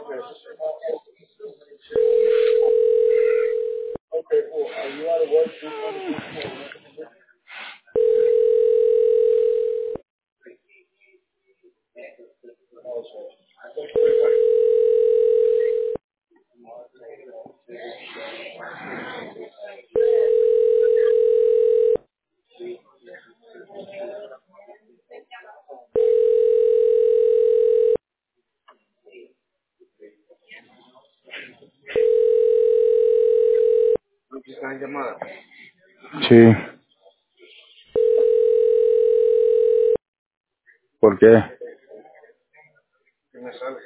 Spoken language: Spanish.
¿Estás en llamada? Sí, ¿por qué? ¿Qué me sale?